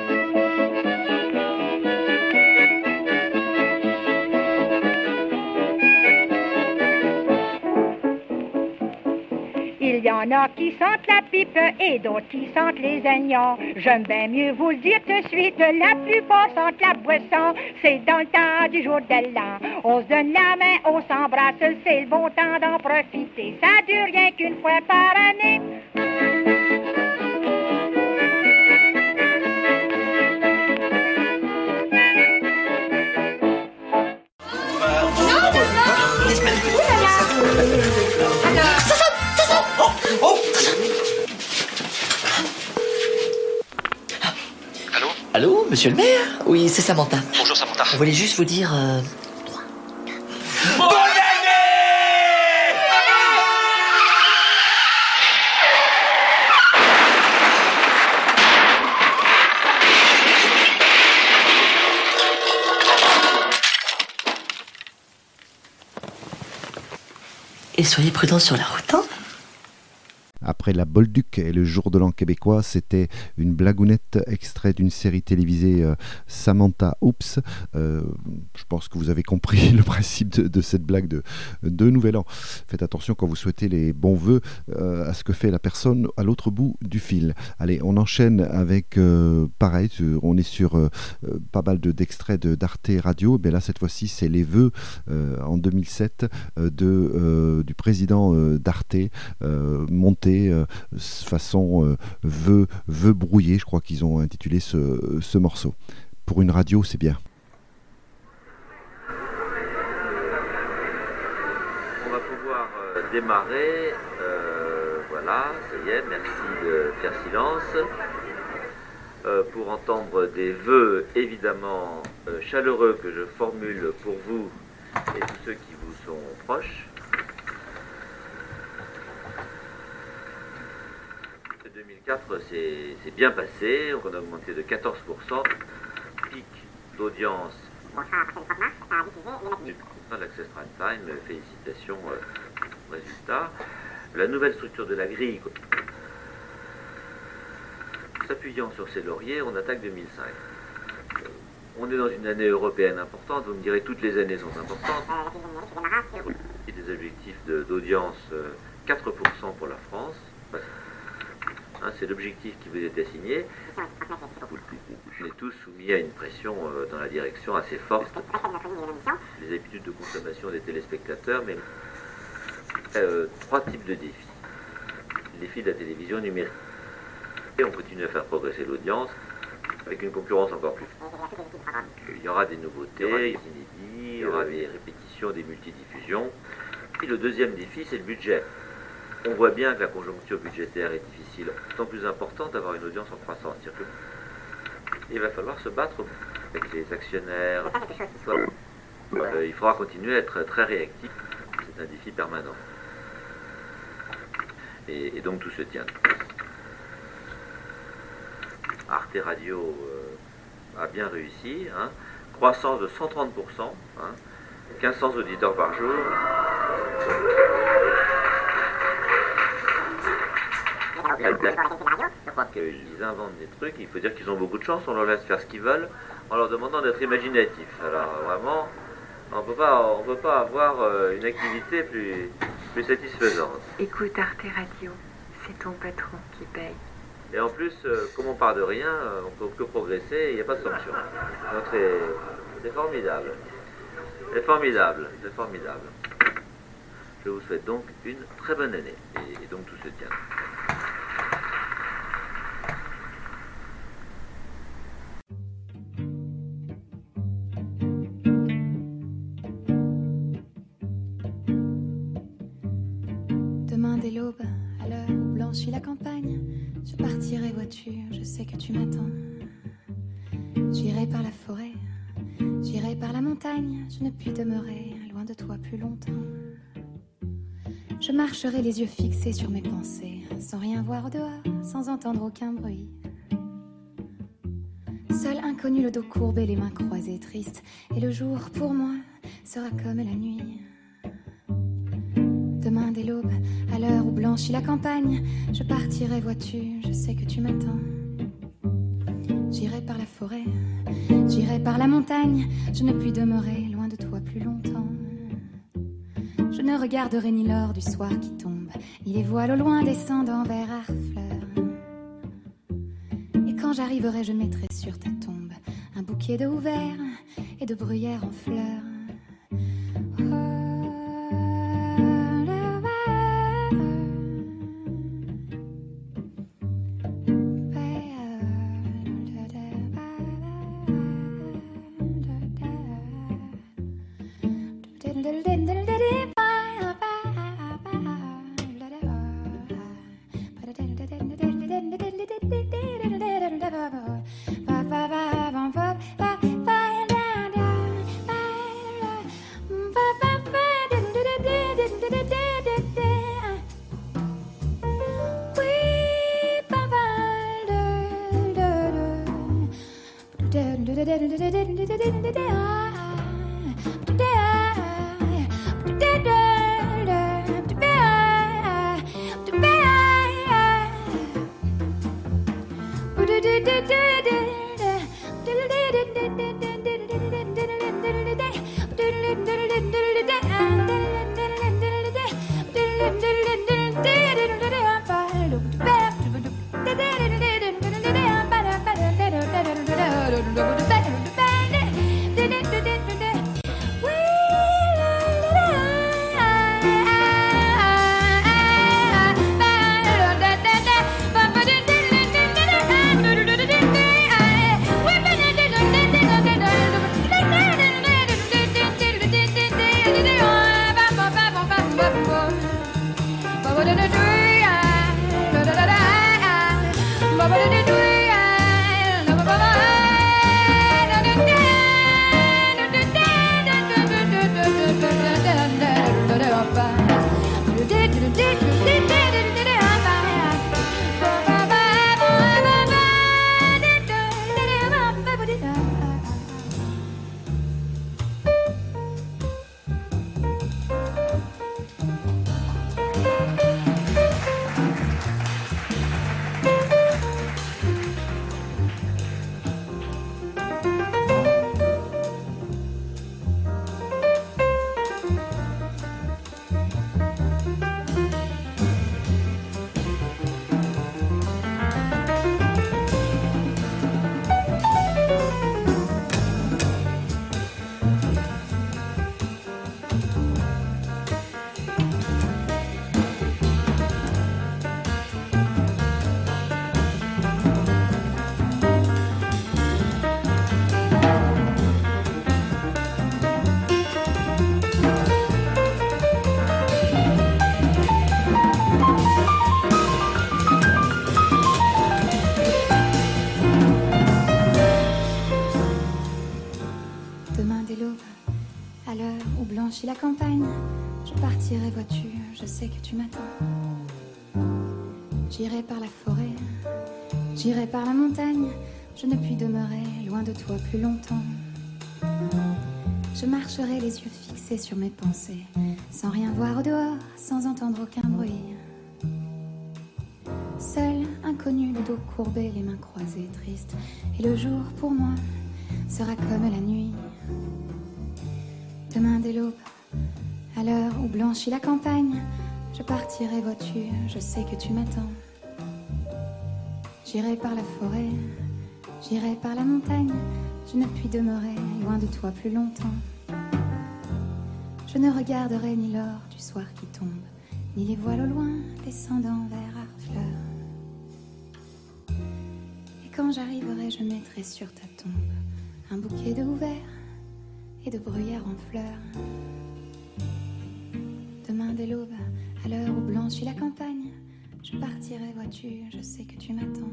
Il y en a qui sentent la pipe et d'autres qui sentent les oignons. J'aime bien mieux vous le dire tout de suite, la plupart sentent la boisson. C'est dans le temps du jour de l'an. On se donne la main, on s'embrasse, c'est le bon temps d'en profiter. Ça dure rien qu'une fois par année. Allô, monsieur le maire? Oui, c'est Samantha. Bonjour Samantha. On voulait juste vous dire... Euh... Bonne année! Et soyez prudents sur la route, hein? après la Bolduc et le jour de l'an québécois, c'était une blagounette extrait d'une série télévisée euh, Samantha Oops. Euh, je pense que vous avez compris le principe de, de cette blague de, de Nouvel An. Faites attention quand vous souhaitez les bons vœux euh, à ce que fait la personne à l'autre bout du fil. Allez, on enchaîne avec euh, pareil, on est sur euh, pas mal de, d'extraits de, d'Arte Radio, mais là cette fois-ci c'est les vœux euh, en deux mille sept euh, de, euh, du président euh, d'Arte euh, monté euh, façon euh, vœux, vœux brouillés, je crois qu'ils ont intitulé ce, ce morceau. Pour une radio, c'est bien. On va pouvoir euh, démarrer, euh, voilà, ça y est, merci de faire silence. Euh, pour entendre des vœux évidemment euh, chaleureux que je formule pour vous et tous ceux qui vous sont proches. deux mille quatre c'est, c'est bien passé, on a augmenté de quatorze pour cent, pic d'audience de l'Access Prime Time, félicitations euh, résultats. La nouvelle structure de la grille, s'appuyant sur ces lauriers, on attaque deux mille cinq. On est dans une année européenne importante, vous me direz toutes les années sont importantes. Des objectifs de, d'audience, euh, quatre pour cent pour la France. Hein, c'est l'objectif qui vous est assigné. On est tous soumis à une pression euh, dans la direction assez forte. Les habitudes de consommation des téléspectateurs, mais euh, trois types de défis. Les défis de la télévision numérique. Et on continue à faire progresser l'audience avec une concurrence encore plus. Il y aura des nouveautés, des inédits, il y aura des répétitions, des multidiffusions. Et le deuxième défi, c'est le budget. On voit bien que la conjoncture budgétaire est difficile, d'autant plus important d'avoir une audience en croissance. Il va falloir se battre avec les actionnaires. Euh, il faudra continuer à être très réactif. C'est un défi permanent. Et, et donc tout se tient. Arte Radio euh, a bien réussi, hein. Croissance de cent trente pour cent, hein. mille cinq cents auditeurs par jour. Je crois qu'ils inventent des trucs, il faut dire qu'ils ont beaucoup de chance, on leur laisse faire ce qu'ils veulent en leur demandant d'être imaginatifs. Alors vraiment, on peut pas, on peut pas avoir euh, une activité plus, plus satisfaisante. Écoute Arte Radio, c'est ton patron qui paye. Et en plus, euh, comme on part de rien, euh, on peut que progresser, il n'y a pas de sanction. Donc c'est, c'est formidable. C'est formidable, c'est formidable. Je vous souhaite donc une très bonne année. Et, et donc tout se tient. Demain dès l'aube, à l'heure où blanchit la campagne, je partirai voiture, je sais que tu m'attends. J'irai par la forêt, j'irai par la montagne, je ne puis demeurer loin de toi plus longtemps. Je marcherai les yeux fixés sur mes pensées, sans rien voir au dehors, sans entendre aucun bruit. Seul inconnu, le dos courbé, les mains croisées, triste, et le jour pour moi sera comme la nuit. Demain dès l'aube, à l'heure où blanchit la campagne, je partirai voiture, je sais que tu m'attends. J'irai par la forêt, j'irai par la montagne, je ne puis demeurer loin de toi plus longtemps. Je ne regarderai ni l'or du soir qui tombe, ni les voiles au loin descendant vers Harfleur. Et quand j'arriverai, je mettrai sur ta tombe un bouquet de houverts et de bruyères en fleurs. blanchit la campagne, je partirai, vois-tu, je sais que tu m'attends. J'irai par la forêt, j'irai par la montagne, je ne puis demeurer loin de toi plus longtemps. Je marcherai les yeux fixés sur mes pensées, sans rien voir au dehors, sans entendre aucun bruit. Seul, inconnu, le dos courbé, les mains croisées, triste, et le jour, pour moi, sera comme la nuit. Demain dès l'aube, à l'heure où blanchit la campagne, je partirai, vois-tu, je sais que tu m'attends. J'irai par la forêt, j'irai par la montagne, je ne puis demeurer loin de toi plus longtemps. Je ne regarderai ni l'or du soir qui tombe, ni les voiles au loin descendant vers Harfleur. Et quand j'arriverai, je mettrai sur ta tombe un bouquet de houverts et de bruyères en fleurs. Demain dès l'aube, à l'heure où blanchit la campagne, je partirai, vois-tu, je sais que tu m'attends.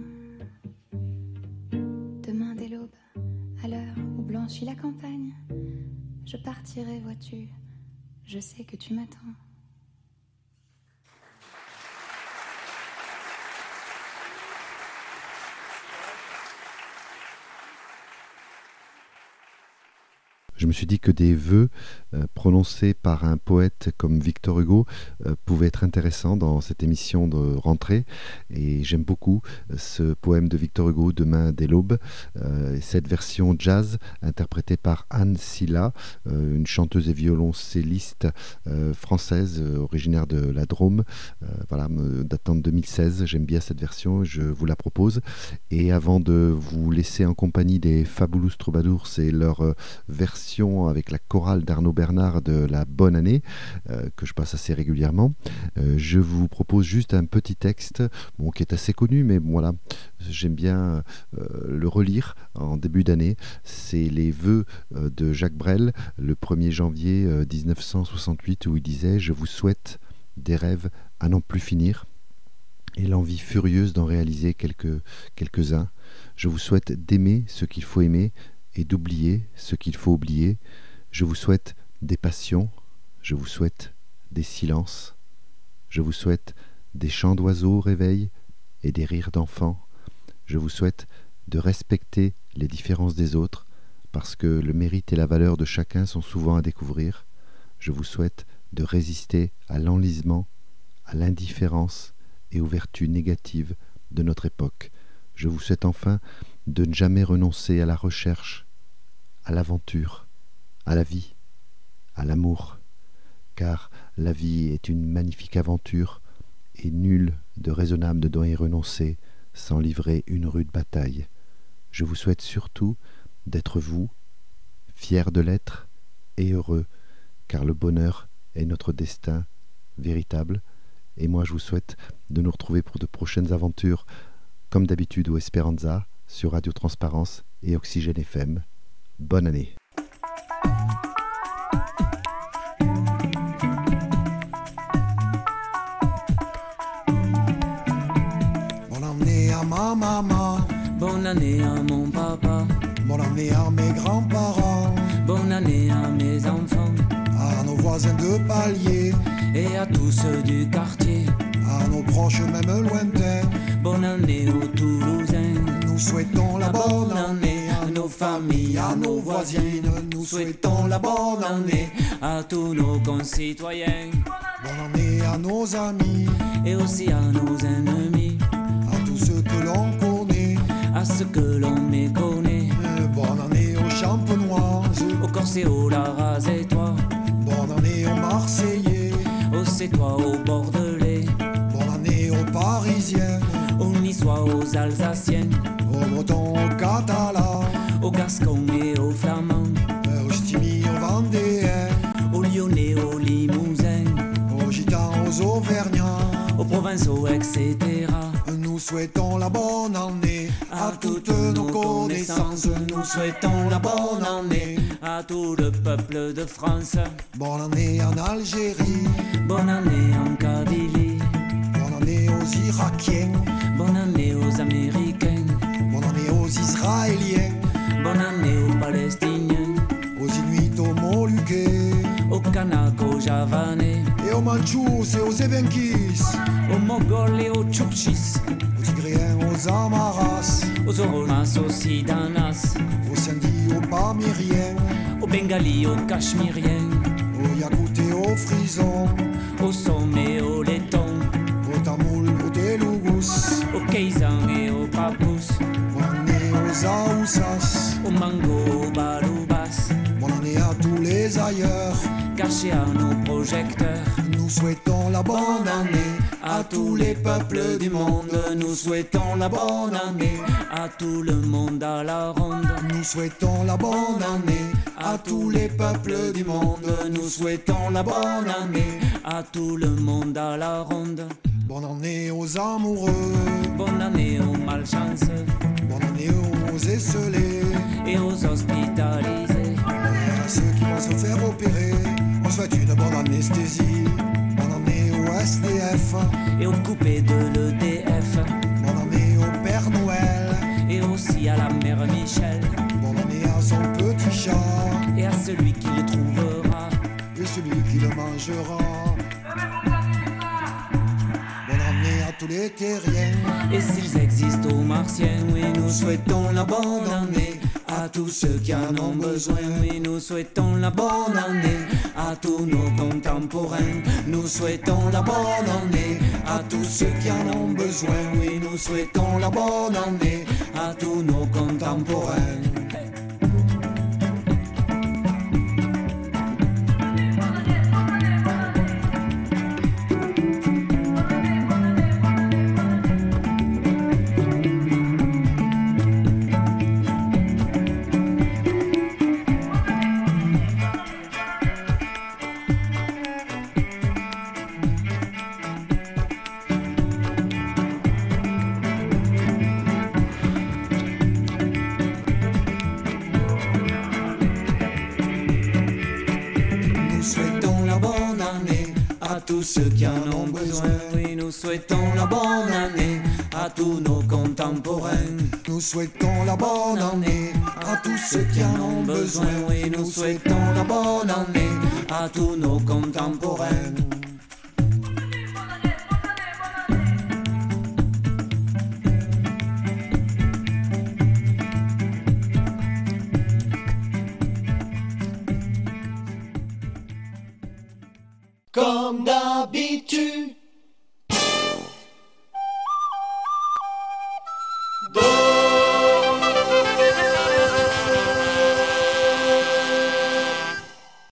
Demain dès l'aube, à l'heure où blanchit la campagne, je partirai, vois-tu, je sais que tu m'attends. Je me suis dit que des vœux euh, prononcés par un poète comme Victor Hugo euh, pouvaient être intéressants dans cette émission de rentrée. Et j'aime beaucoup ce poème de Victor Hugo, Demain dès l'aube. Euh, cette version jazz interprétée par Anne Silla, euh, une chanteuse et violoncelliste euh, française euh, originaire de la Drôme, euh, voilà, datant de deux mille seize. J'aime bien cette version, je vous la propose. Et avant de vous laisser en compagnie des Fabulous Troubadours et leur euh, version avec la chorale d'Arnaud Bernard de la Bonne Année, euh, que je passe assez régulièrement, euh, je vous propose juste un petit texte bon, qui est assez connu, mais bon, voilà, j'aime bien euh, le relire en début d'année. C'est les vœux euh, de Jacques Brel, le premier janvier euh, dix-neuf cent soixante-huit, où il disait « Je vous souhaite des rêves à n'en plus finir et l'envie furieuse d'en réaliser quelques, quelques-uns. Je vous souhaite d'aimer ce qu'il faut aimer et d'oublier ce qu'il faut oublier. Je vous souhaite des passions, je vous souhaite des silences, je vous souhaite des chants d'oiseaux au réveil et des rires d'enfants. Je vous souhaite de respecter les différences des autres, parce que le mérite et la valeur de chacun sont souvent à découvrir. Je vous souhaite de résister à l'enlisement, à l'indifférence et aux vertus négatives de notre époque. Je vous souhaite enfin de ne jamais renoncer à la recherche, à l'aventure, à la vie, à l'amour, car la vie est une magnifique aventure et nul de raisonnable ne doit y renoncer sans livrer une rude bataille. Je vous souhaite surtout d'être vous, fiers de l'être et heureux, car le bonheur est notre destin véritable. Et moi je vous souhaite de nous retrouver pour de prochaines aventures, comme d'habitude au Esperanza, sur Radio Transparence et Oxygène F M. Bonne année. Bonne année à ma maman. Bonne année à mon papa. Bonne année à mes grands-parents. Bonne année à mes enfants. À nos voisins de palier. et à tous ceux du quartier, à nos proches même lointains. Bonne année aux Toulousains. Nous souhaitons la bonne année à nos familles, à nos voisines. Nous souhaitons la bonne année à tous nos concitoyens. Bonne année à nos amis et aussi à nos ennemis, à tous ceux que l'on connaît, à ceux que l'on méconnaît. Bonne année aux champenoises, aux Corses et aux Laras et toi. Bonne année aux Marseillais, aux Sétois, aux Bordelais. Bonne année aux Parisiens, aux Niçois, aux Alsaciens, aux Bretons, aux Catalans, aux Gascons et aux Flamands, aux Ch'timis, aux Vendéens, aux Lyonnais, aux Limousins, aux Gitans, aux Auvergnats, aux Provençaux, et cetera. Nous souhaitons la bonne année à, à toutes nos connaissances. Nous souhaitons la bonne année à tout le peuple de France. Bonne année en Algérie, bonne année en Kabylie, bonne année aux Irakiens, bonne année aux Américains, bonne année aux Israéliens, bonne année aux Palestiniens, aux Inuits, aux Moluquais, aux Kanaks, aux Javanais, et aux Mandchous et aux Evenkis, aux Mongols et aux Tchouktchis, aux Tigréens, aux Amaras, aux Oromas, aux Sidanas, aux Sindhi, aux Pamiriens, aux Bengalis, aux Cachemiriens, aux Yakoutes et aux Frisons, aux Soms et aux Lettons, aux Tamouls, aux Telugus, aux Keizans et aux Papous, bonne année aux Aoussas, aux Mangos, aux Baloubas, bonne année à tous les ailleurs, cachés à nos projecteurs. Nous souhaitons la bonne année à tous les peuples du monde. Nous souhaitons la bonne année à tout le monde à la ronde. Nous souhaitons la bonne année à tous les peuples du monde. Nous souhaitons la bonne année à tout le monde à la ronde. Bonne année aux amoureux, bonne année aux malchanceux, bonne année aux esselés et aux hospitalisés. Bonne année à ceux qui vont se faire opérer. On souhaite une bonne anesthésie. Bonne année au S D F et aux coupés de l'E D F. Bonne année au Père Noël et aussi à la mère Michel. Bonne année à son petit chat et à celui qui le trouvera et celui qui le mangera. Bonne année à tous les terriens et s'ils existent aux martiens. Oui, nous souhaitons la bonne année à tous ceux qui en ont besoin. Oui, nous souhaitons la bonne année à tous nos contemporains. Nous souhaitons la bonne année à tous ceux qui en ont besoin. Oui, nous souhaitons la bonne année à tous nos contemporains. Tous ceux qui en ont besoin. Oui, nous souhaitons la bonne année à tous nos contemporains. Nous souhaitons la bonne année à tous ceux qui en ont besoin. Oui, nous souhaitons la bonne année à tous nos contemporains. Comme d'habitude.